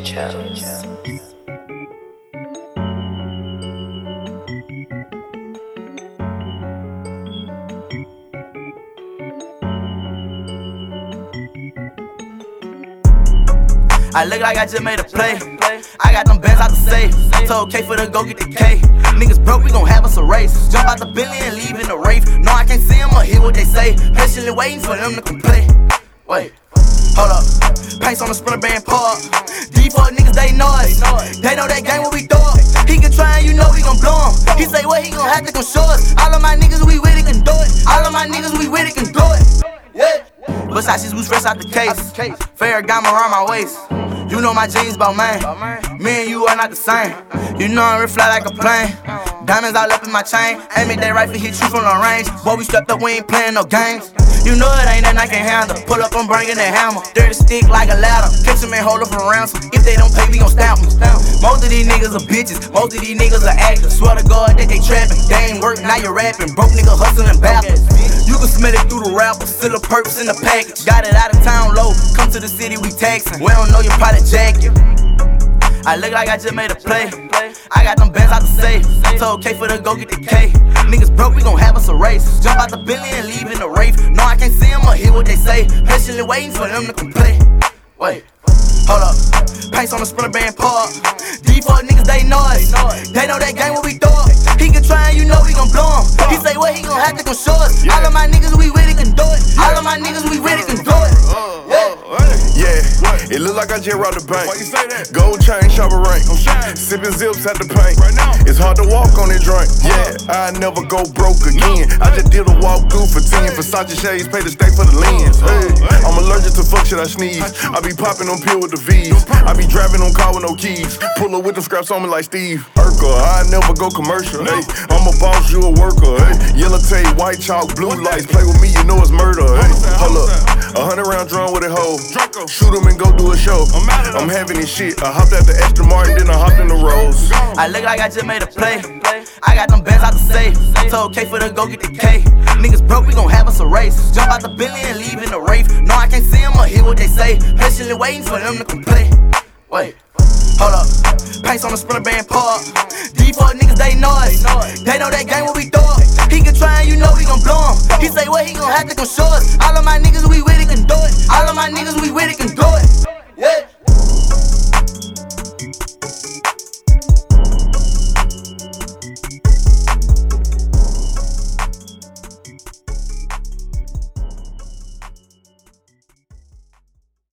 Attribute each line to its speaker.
Speaker 1: Chose.
Speaker 2: I look like I just made a play. I got them bands out the safe. Told K for to go get the K. Niggas broke, we gon' have us a race. Jump out the Bentley and leave in the Wraith. No, I can't see them or hear what they say. Patiently waiting for them to complain. Wait, hold up. Pace on the Sprinter band park. These fuck niggas, they know us. They know that game when we throw up. He can try and you know we gon' blow him. He say what, he gon' have to come show us. All of my niggas, we with it, can do it. All of my niggas, we with it, can do it. Yeah. Versace's boots fresh out the case. Ferragamo around my waist. You know my jeans bout mine. Me and you are not the same. You know I'm fly like a plane. Diamonds all up in my chain. Aim it, that rifle hit you from the range. Boy, we stepped up, we ain't playing no games. You know it ain't nothing I can handle. Pull up, I'm bringing that hammer. Dirty stick like a ladder. Catch them and hold up for ransom. If they don't pay, we gon' stamp them. Most of these niggas are bitches. Most of these niggas are actors. Swear to God that they trapping. They ain't work, now you rapping. Broke nigga hustling backwards. You can smell it through the rappers. Still a purpose in the package. Got it out of town low. Come to the city, we taxing. We don't know your pilot jacket. I look like I just made a play. I got them bands out the safe. Told K for to go get the K. Niggas broke, we gon' have us a race. Jump out the Bentley and leave in the Wraith. No, I can't see them or hear what they say. Patiently waiting for them to complain. Wait, hold up. Pace on the Sprinter band park. These fuck niggas, they know us. They know that game when we throw up. He can try and you know we gon' blow him. He say what, he gon' have to come show us. All of my niggas, we with it, can do it. All of my niggas, we with it, can do it.
Speaker 3: Yeah, it look like I just robbed the bank. Why you say that? Gold chain, shopper rank. Sipping zips at the paint. Right now, it's hard to walk on that drink. Yeah, I never go broke again. I just did a walk through for 10. Versace shades, pay the steak for the lens. Hey, I'm allergic to fuck shit I sneeze. I be popping on pill with the V's. I be driving on car with no keys. Pull up with the scraps on me like Steve Urkel. I never go commercial. Hey, I'm a boss, you a worker. Hey, yellow tape, white chalk, blue lights. Play with me, you know it's murder. Hey, hold up, 100 round drum with a hoe. Shoot 'em and go do a show. I'm having this shit. I hopped out the Aston Martin, then I hopped in the Rolls.
Speaker 2: I look like I just made a play. I got them bands out the safe. Told K for to go get the K. Niggas broke, we gon' have us a race. Jump out the Bentley and leave in the Wraith. No, I can't see them or hear what they say. Patiently waiting for them to complain. Wait, hold up. Pace on the Sprinter band park. These fuck niggas, they know us. They know that game when we throw up. He can try and you know we gon' blow him. He say what, he gon' have to come show us. All of my niggas, we with it, can do it. All of my niggas, we with it, can do it.